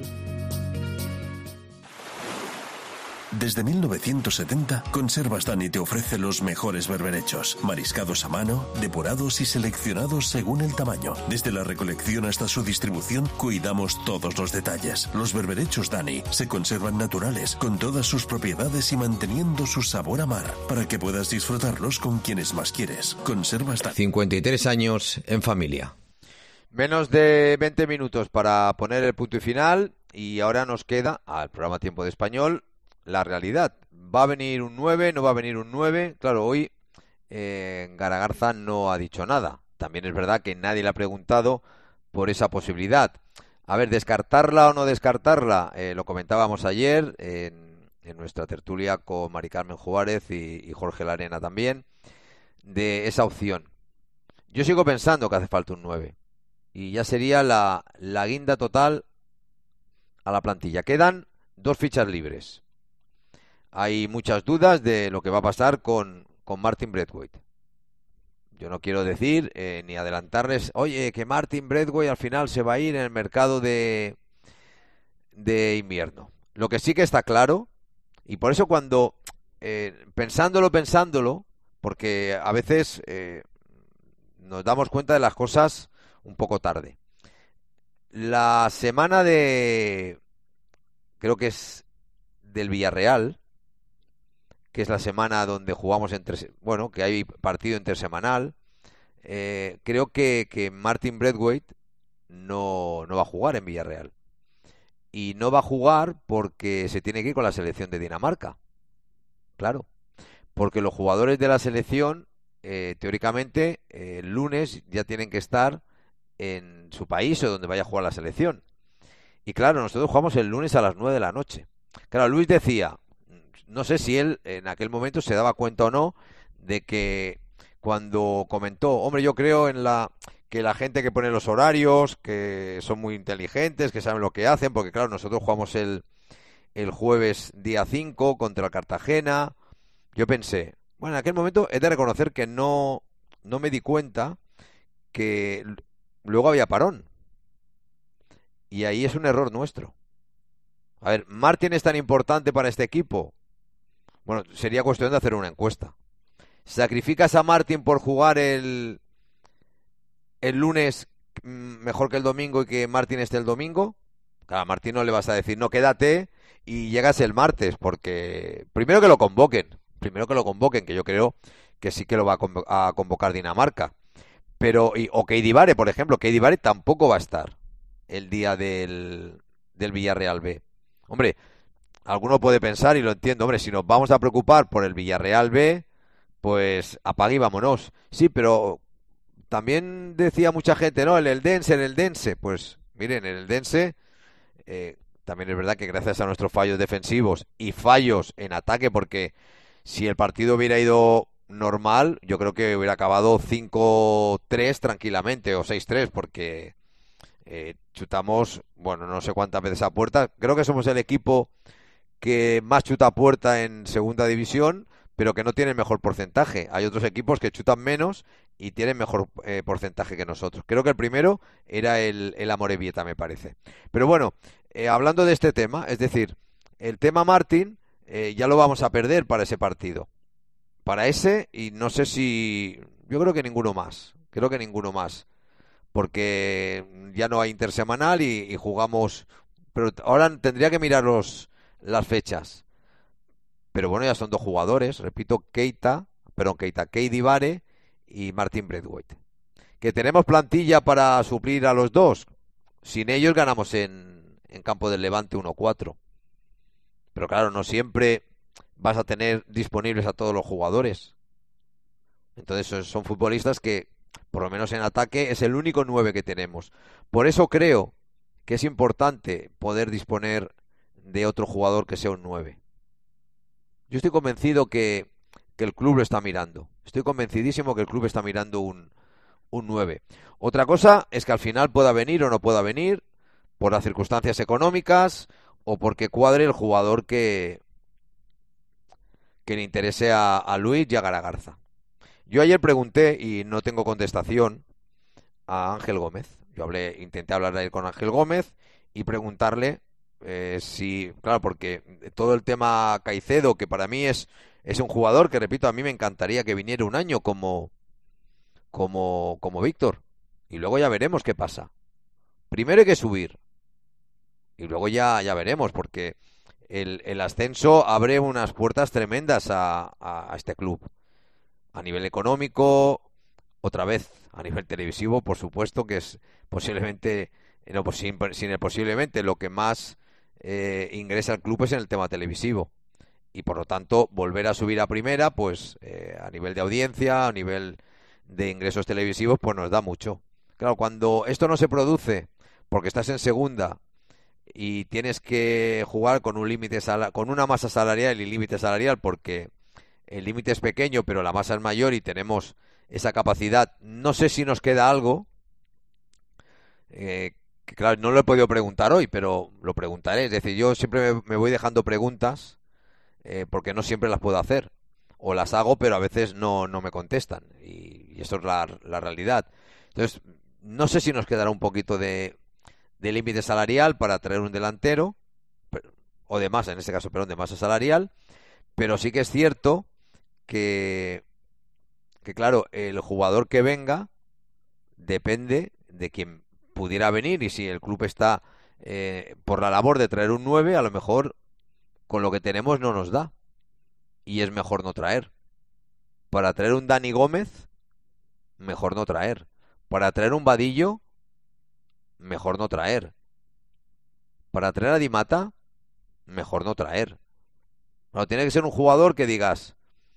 Desde 1970, Conservas Dani te ofrece los mejores berberechos, mariscados a mano, depurados y seleccionados según el tamaño. Desde la recolección hasta su distribución, cuidamos todos los detalles. Los berberechos Dani se conservan naturales, con todas sus propiedades y manteniendo su sabor a mar, para que puedas disfrutarlos con quienes más quieres. Conservas Dani. 53 años en familia. Menos de 20 minutos para poner el punto y final, y ahora nos queda al programa Tiempo de Español la realidad. ¿Va a venir un 9? ¿No va a venir un 9? Claro, hoy Garagarza no ha dicho nada. También es verdad que nadie le ha preguntado por esa posibilidad. A ver, ¿descartarla o no descartarla? Lo comentábamos ayer en nuestra tertulia con Mari Carmen Juárez y Jorge Larena también, de esa opción. Yo sigo pensando que hace falta un 9 y ya sería la guinda total a la plantilla. Quedan 2 fichas libres. Hay muchas dudas de lo que va a pasar con Martin Braithwaite. Yo no quiero decir ni adelantarles, oye, que Martin Braithwaite al final se va a ir en el mercado de invierno. Lo que sí que está claro, y por eso cuando, pensándolo, porque a veces nos damos cuenta de las cosas un poco tarde. La semana creo que es del Villarreal, que es la semana donde jugamos que hay partido intersemanal, creo que Martin Braithwaite no va a jugar en Villarreal. Y no va a jugar porque se tiene que ir con la selección de Dinamarca. Claro, porque los jugadores de la selección, teóricamente, el lunes ya tienen que estar en su país o donde vaya a jugar la selección. Y claro, nosotros jugamos el lunes a las 9 de la noche. Claro, Luis decía, no sé si él en aquel momento se daba cuenta o no, de que cuando comentó, hombre, yo creo que la gente que pone los horarios, que son muy inteligentes, que saben lo que hacen, porque claro, nosotros jugamos el jueves día 5 contra el Cartagena. Yo pensé, bueno, en aquel momento he de reconocer que no me di cuenta que luego había parón. Y ahí es un error nuestro. A ver, ¿Martin es tan importante para este equipo? Bueno, sería cuestión de hacer una encuesta. ¿Sacrificas a Martin por jugar el lunes mejor que el domingo y que Martin esté el domingo? Claro, a Martin no le vas a decir, no, quédate y llegas el martes, porque primero que lo convoquen, que yo creo que sí que lo va a convocar Dinamarca. Pero, o Keidivare, por ejemplo, Keidivare tampoco va a estar el día del Villarreal B. Hombre, alguno puede pensar, y lo entiendo, hombre, si nos vamos a preocupar por el Villarreal B, pues apague y vámonos. Sí, pero también decía mucha gente, no, el Eldense. Pues miren, el Eldense también es verdad que gracias a nuestros fallos defensivos y fallos en ataque, porque si el partido hubiera ido normal, yo creo que hubiera acabado 5-3 tranquilamente o 6-3, porque chutamos, bueno, no sé cuántas veces a puerta. Creo que somos el equipo que más chuta a puerta en segunda división, pero que no tiene el mejor porcentaje. Hay otros equipos que chutan menos y tienen mejor porcentaje que nosotros. Creo que el primero era el Amorebieta, me parece. Pero bueno, hablando de este tema, es decir, el tema Martin ya lo vamos a perder para ese partido. Para ese, y no sé si... Yo creo que ninguno más. Porque ya no hay intersemanal y jugamos... Pero ahora tendría que mirar las fechas. Pero bueno, ya son 2 jugadores, repito, Keidivare y Martin Braithwaite. ¿Que tenemos plantilla para suplir a los 2? Sin ellos ganamos en campo del Levante 1-4. Pero claro, no siempre vas a tener disponibles a todos los jugadores. Entonces son futbolistas que, por lo menos en ataque, es el único 9 que tenemos. Por eso creo que es importante poder disponer de otro jugador que sea un 9. Yo estoy convencido que el club lo está mirando. Estoy convencidísimo que el club está mirando un 9. Otra cosa es que al final pueda venir o no pueda venir por las circunstancias económicas o porque cuadre el jugador que le interese a Luis y a Garagarza. Yo ayer pregunté y no tengo contestación a Ángel Gómez. Intenté hablar ayer con Ángel Gómez y preguntarle si, claro, porque todo el tema Caicedo, que para mí es un jugador que, repito, a mí me encantaría que viniera un año como Víctor, y luego ya veremos qué pasa. Primero hay que subir y luego ya veremos, porque el ascenso abre unas puertas tremendas a este club, a nivel económico, otra vez a nivel televisivo, por supuesto, que es posiblemente, no, posiblemente lo que más ingresa al club es en el tema televisivo, y por lo tanto volver a subir a primera, pues a nivel de audiencia, a nivel de ingresos televisivos, pues nos da mucho. Claro, cuando esto no se produce porque estás en segunda y tienes que jugar con un límite con una masa salarial y límite salarial, porque el límite es pequeño pero la masa es mayor y tenemos esa capacidad. No sé si nos queda algo, que claro, no lo he podido preguntar hoy, pero lo preguntaré. Es decir, yo siempre me voy dejando preguntas, porque no siempre las puedo hacer, o las hago pero a veces no me contestan, y eso es la realidad. Entonces, no sé si nos quedará un poquito de límite salarial para traer un delantero, o de masa, en este caso, perdón, de masa salarial, pero sí que es cierto que claro, el jugador que venga depende de quién pudiera venir, y si el club está por la labor de traer un 9, a lo mejor con lo que tenemos no nos da, y es mejor no traer. Para traer un Dani Gómez, mejor no traer. Para traer un Vadillo, mejor no traer. Para traer a Di Mata, mejor no traer. Bueno, tiene que ser un jugador que digas,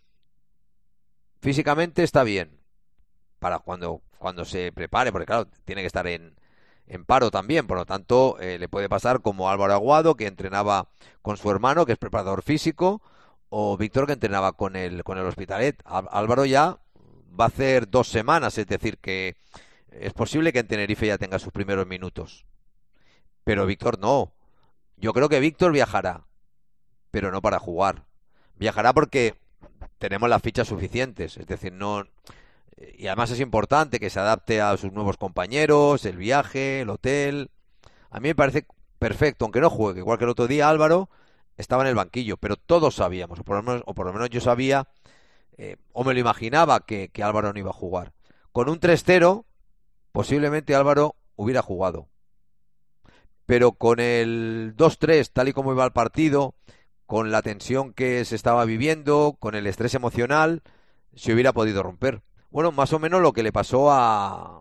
físicamente está bien, para cuando se prepare, porque claro, tiene que estar en paro también, por lo tanto le puede pasar como Álvaro Aguado, que entrenaba con su hermano, que es preparador físico, o Víctor, que entrenaba con el Hospitalet. Álvaro ya va a hacer 2 semanas, es decir, que es posible que en Tenerife ya tenga sus primeros minutos, pero Víctor no. Yo creo que Víctor viajará, pero no para jugar. Viajará porque tenemos las fichas suficientes, es decir, no. Y además es importante que se adapte a sus nuevos compañeros, el viaje, el hotel. A mí me parece perfecto, aunque no juegue. Igual que el otro día Álvaro estaba en el banquillo, pero todos sabíamos, o por lo menos yo sabía, o me lo imaginaba, que Álvaro no iba a jugar. Con un 3-0, posiblemente Álvaro hubiera jugado. Pero con el 2-3, tal y como iba el partido, con la tensión que se estaba viviendo, con el estrés emocional, se hubiera podido romper. Bueno, más o menos lo que le pasó a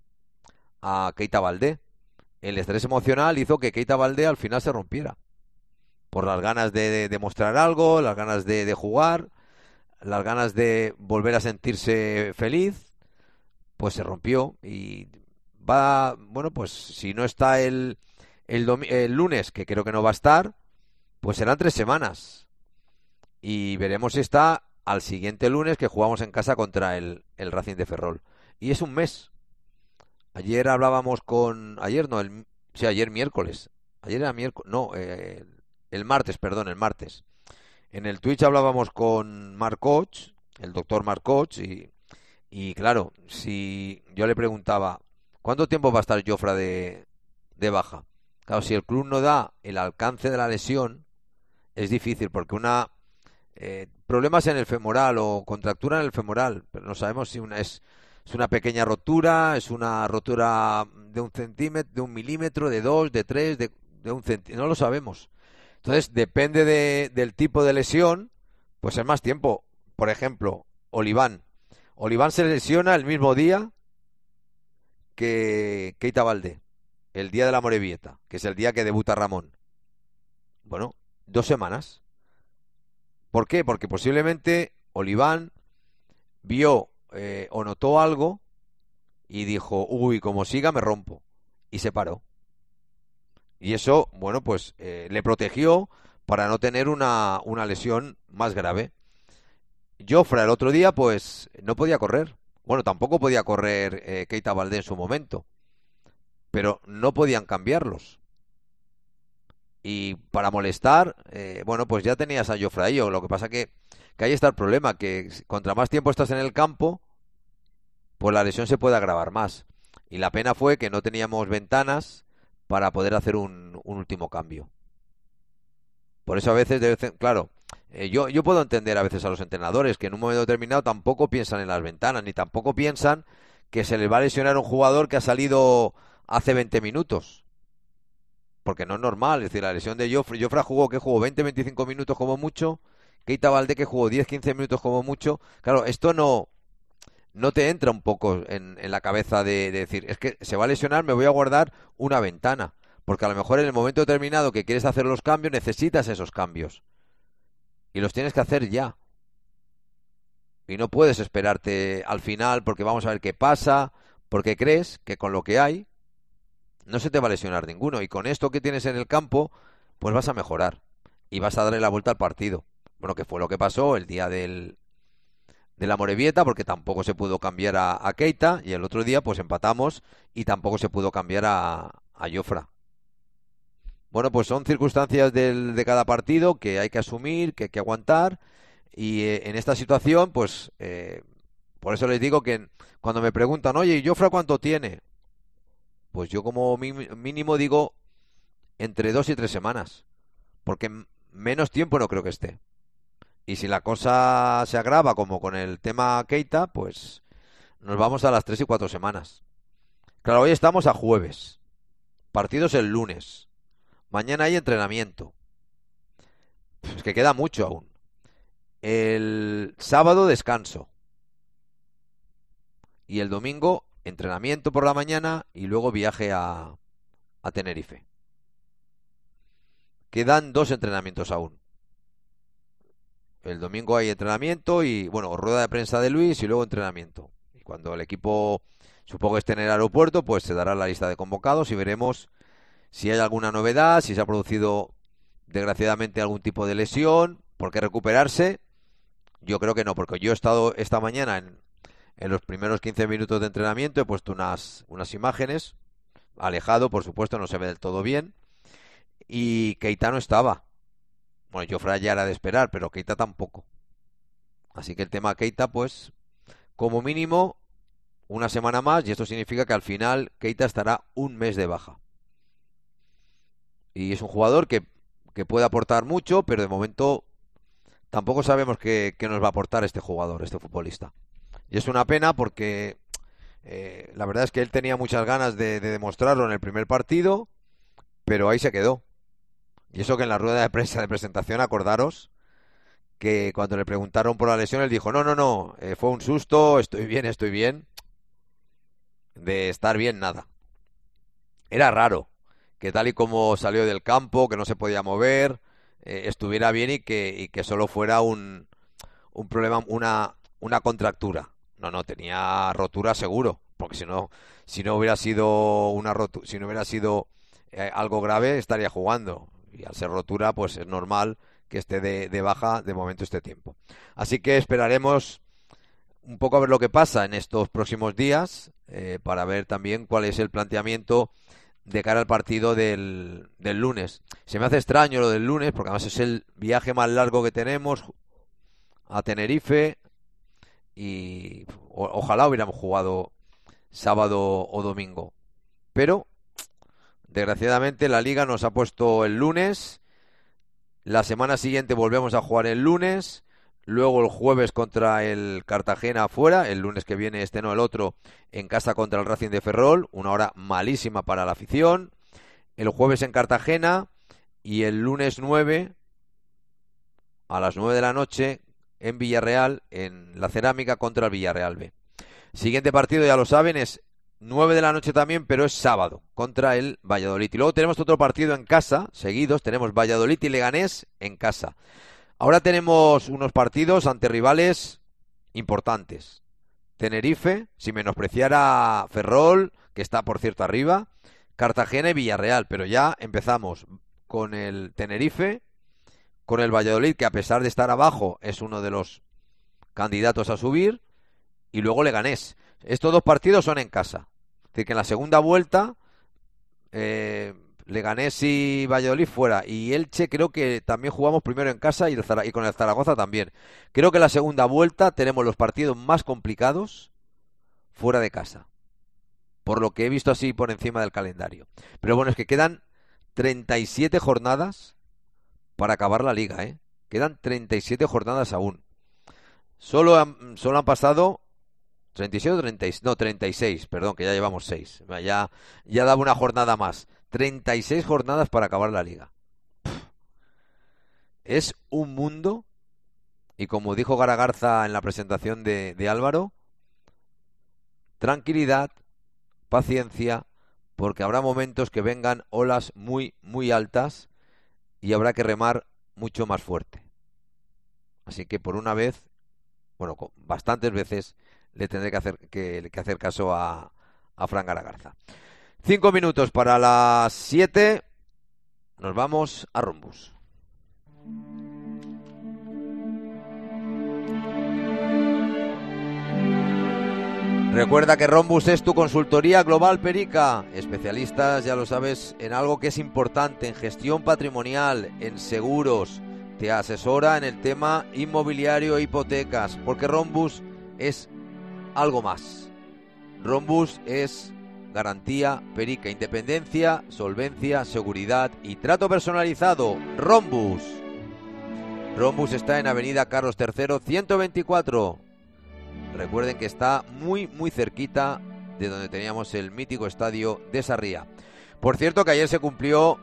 Keita Baldé. El estrés emocional hizo que Keita Baldé al final se rompiera. Por las ganas de demostrar algo, las ganas de jugar, las ganas de volver a sentirse feliz, pues se rompió. Y va, bueno, pues si no está el lunes, que creo que no va a estar, pues serán 3 semanas. Y veremos si está al siguiente lunes, que jugamos en casa contra el Racing de Ferrol. Y es un mes. Ayer hablábamos ayer miércoles. Ayer era miércoles, no, el martes, perdón, el martes. En el Twitch hablábamos con Marc Coch, el doctor Marc Coch, y claro, si yo le preguntaba, ¿cuánto tiempo va a estar Jofre de baja? Claro, si el club no da el alcance de la lesión, es difícil, porque problemas en el femoral o contractura en el femoral, pero no sabemos si es una pequeña rotura, es una rotura de 1 centímetro, de 1 milímetro, de 2, de 3, de 1 centímetro, no lo sabemos. Entonces, depende del tipo de lesión, pues es más tiempo. Por ejemplo, Oliván se lesiona el mismo día que Keita Baldé, el día de la Morevieta, que es el día que debuta Ramón. Bueno, 2 semanas. ¿Por qué? Porque posiblemente Oliván vio o notó algo y dijo, uy, como siga me rompo, y se paró. Y eso, bueno, pues le protegió para no tener una lesión más grave. Jofre el otro día, pues no podía correr. Bueno, tampoco podía correr Keita Baldé en su momento, pero no podían cambiarlos. Y para molestar, bueno, pues ya tenías a Jofre ahí. Lo que pasa que ahí está el problema, que contra más tiempo estás en el campo, pues la lesión se puede agravar más. Y la pena fue que no teníamos ventanas para poder hacer un último cambio. Por eso a veces, claro, yo puedo entender a veces a los entrenadores que en un momento determinado tampoco piensan en las ventanas, ni tampoco piensan que se les va a lesionar un jugador que ha salido hace 20 minutos. Porque no es normal, es decir, la lesión de Jofre jugó 20-25 minutos como mucho, Keita Baldé que jugó 10-15 minutos como mucho. Claro, esto no te entra un poco en la cabeza de decir, es que se va a lesionar, me voy a guardar una ventana, porque a lo mejor en el momento determinado que quieres hacer los cambios, necesitas esos cambios y los tienes que hacer ya, y no puedes esperarte al final porque vamos a ver qué pasa, porque crees que con lo que hay no se te va a lesionar ninguno. Y con esto que tienes en el campo, pues vas a mejorar y vas a darle la vuelta al partido. Bueno, que fue lo que pasó el día de la Amorebieta, porque tampoco se pudo cambiar a Keita, y el otro día pues empatamos y tampoco se pudo cambiar a Jofra. Bueno, pues son circunstancias de cada partido que hay que asumir, que hay que aguantar, y en esta situación, pues por eso les digo que cuando me preguntan, oye, ¿y Jofra cuánto tiene? Pues yo como mínimo digo entre 2 y 3 semanas, porque menos tiempo no creo que esté. Y si la cosa se agrava como con el tema Keita, pues nos vamos a las 3 y 4 semanas. Claro, hoy estamos a jueves. Partidos el lunes. Mañana hay entrenamiento. Es que queda mucho aún. El sábado descanso. Y el domingo entrenamiento por la mañana y luego viaje a Tenerife. Quedan 2 entrenamientos aún. El domingo hay entrenamiento y, bueno, rueda de prensa de Luis y luego entrenamiento. Y cuando el equipo, supongo que esté en el aeropuerto, pues se dará la lista de convocados y veremos si hay alguna novedad, si se ha producido desgraciadamente algún tipo de lesión. ¿Por qué recuperarse? Yo creo que no, porque yo he estado esta mañana en los primeros 15 minutos de entrenamiento, he puesto unas imágenes, alejado, por supuesto, no se ve del todo bien, y Keita no estaba. Bueno, Jofra ya era de esperar, pero Keita tampoco. Así que el tema Keita, pues, como mínimo, una semana más, y esto significa que al final Keita estará un mes de baja. Y es un jugador que puede aportar mucho, pero de momento tampoco sabemos qué nos va a aportar este jugador, este futbolista. Y es una pena porque la verdad es que él tenía muchas ganas de demostrarlo en el primer partido, pero ahí se quedó. Y eso que en la rueda de prensa de presentación, acordaros que cuando le preguntaron por la lesión, él dijo, no, fue un susto, estoy bien. De estar bien, nada. Era raro que tal y como salió del campo, que no se podía mover, estuviera bien y que solo fuera un problema, una contractura. No, tenía rotura seguro, porque si no hubiera sido algo grave, estaría jugando. Y al ser rotura, pues es normal que esté de baja de momento este tiempo. Así que esperaremos un poco a ver lo que pasa en estos próximos días, para ver también cuál es el planteamiento de cara al partido del lunes. Se me hace extraño lo del lunes, porque además es el viaje más largo que tenemos a Tenerife, y ojalá hubiéramos jugado sábado o domingo. Pero desgraciadamente la Liga nos ha puesto el lunes, la semana siguiente volvemos a jugar el lunes, luego el jueves contra el Cartagena afuera, el lunes que viene no el otro, en casa contra el Racing de Ferrol, una hora malísima para la afición, el jueves en Cartagena y el lunes 9 a las 9 de la noche en Villarreal, en la Cerámica contra el Villarreal B. Siguiente partido, ya lo saben, es 9 de la noche también, pero es sábado, contra el Valladolid. Y luego tenemos otro partido en casa, seguidos, tenemos Valladolid y Leganés en casa. Ahora tenemos unos partidos ante rivales importantes. Tenerife, sin menospreciar a Ferrol, que está por cierto arriba, Cartagena y Villarreal, pero ya empezamos con el Tenerife, con el Valladolid, que a pesar de estar abajo es uno de los candidatos a subir, y luego Leganés. Estos 2 partidos son en casa. Es decir, que en la segunda vuelta Leganés y Valladolid fuera, y Elche creo que también jugamos primero en casa y con el Zaragoza también. Creo que en la segunda vuelta tenemos los partidos más complicados fuera de casa, por lo que he visto así por encima del calendario. Pero bueno, es que quedan 37 jornadas para acabar la Liga, ¿eh? Quedan 37 jornadas aún. Solo han pasado 37 o 36, no, 36, perdón, que ya llevamos 6. Ya daba una jornada más. 36 jornadas para acabar la Liga. Es un mundo, y como dijo Garagarza en la presentación de Álvaro, tranquilidad, paciencia, porque habrá momentos que vengan olas muy, muy altas y habrá que remar mucho más fuerte. Así que por una vez, bueno, bastantes veces le tendré que hacer caso a Fran Garagarza. 5 minutos para las 7. Nos vamos a Rhombus. Recuerda que Rhombus es tu consultoría global Perica. Especialistas, ya lo sabes, en algo que es importante, en gestión patrimonial, en seguros. Te asesora en el tema inmobiliario e hipotecas, porque Rhombus es algo más. Rhombus es garantía Perica, independencia, solvencia, seguridad y trato personalizado. Rhombus. Rhombus está en Avenida Carlos III, 124. Recuerden que está muy cerquita de donde teníamos el mítico estadio de Sarriá. Por cierto, que ayer se cumplió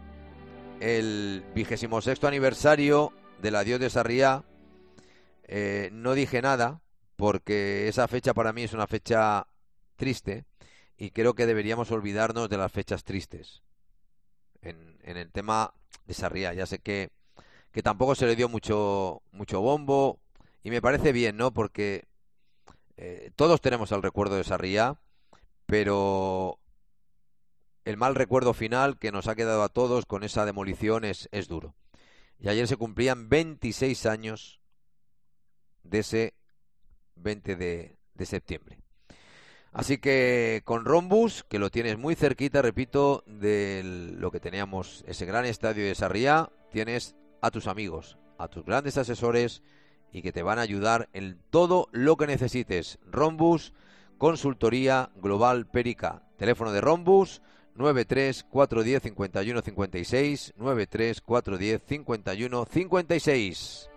el 26º aniversario del adiós de Sarriá. No dije nada porque esa fecha para mí es una fecha triste y creo que deberíamos olvidarnos de las fechas tristes en el tema de Sarriá. Ya sé que tampoco se le dio mucho bombo y me parece bien, ¿no? Porque todos tenemos el recuerdo de Sarriá, pero el mal recuerdo final que nos ha quedado a todos con esa demolición es duro. Y ayer se cumplían 26 años de ese 20 de septiembre. Así que con Rhombus, que lo tienes muy cerquita, repito, de lo que teníamos, ese gran estadio de Sarriá, tienes a tus amigos, a tus grandes asesores y que te van a ayudar en todo lo que necesites. Rhombus, consultoría global Perica. Teléfono de Rhombus 93 410 51 56, 93 410 51 56.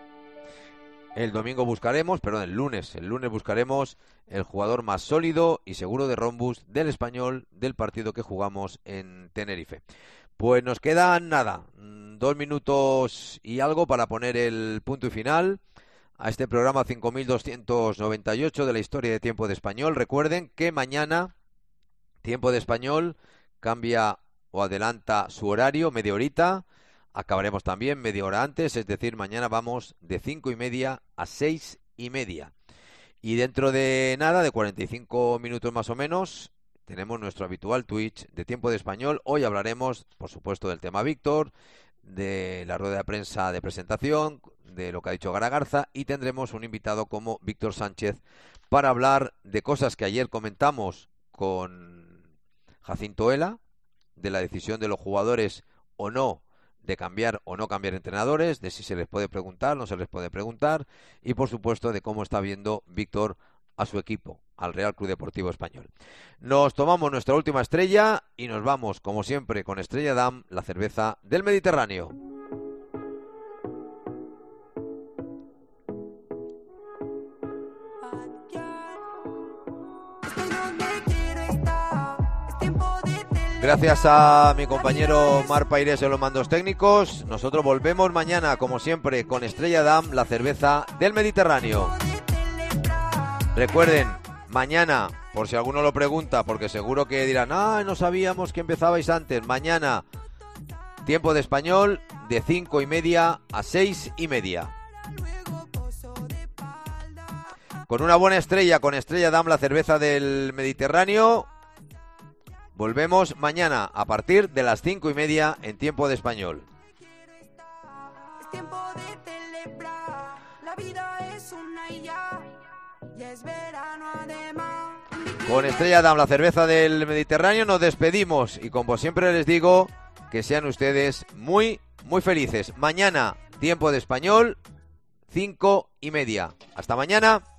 El lunes buscaremos el jugador más sólido y seguro de Rhombus del Español del partido que jugamos en Tenerife. Pues nos quedan 2 minutos y algo para poner el punto y final a este programa 5298 de la historia de Tiempo de Español. Recuerden que mañana Tiempo de Español cambia o adelanta su horario, media horita. Acabaremos también media hora antes, es decir, mañana vamos de 5:30 a 6:30. Y dentro de 45 minutos más o menos, tenemos nuestro habitual Twitch de Tiempo de Español. Hoy hablaremos, por supuesto, del tema Víctor, de la rueda de prensa de presentación, de lo que ha dicho Garagarza, y tendremos un invitado como Víctor Sánchez para hablar de cosas que ayer comentamos con Jacinto Ela, de la decisión de los jugadores o no de cambiar o no cambiar entrenadores, de si se les puede preguntar, no se les puede preguntar, y por supuesto de cómo está viendo Víctor a su equipo, al Real Club Deportivo Español. Nos tomamos nuestra última estrella y nos vamos, como siempre, con Estrella Damm, la cerveza del Mediterráneo. Gracias a mi compañero Mar Paires en los mandos técnicos. Nosotros volvemos mañana, como siempre, con Estrella Damm, la cerveza del Mediterráneo. Recuerden, mañana, por si alguno lo pregunta, porque seguro que dirán, no sabíamos que empezabais antes. Mañana, Tiempo de Español, de 5:30 a 6:30. Con una buena estrella, con Estrella Damm, la cerveza del Mediterráneo. Volvemos mañana a partir de las 5:30 en Tiempo de Español. Es tiempo de celebrar, la vida es una y ya es verano además. Con Estrella Damm, la cerveza del Mediterráneo, nos despedimos y como siempre les digo, que sean ustedes muy felices. Mañana, Tiempo de Español, 5:30. Hasta mañana.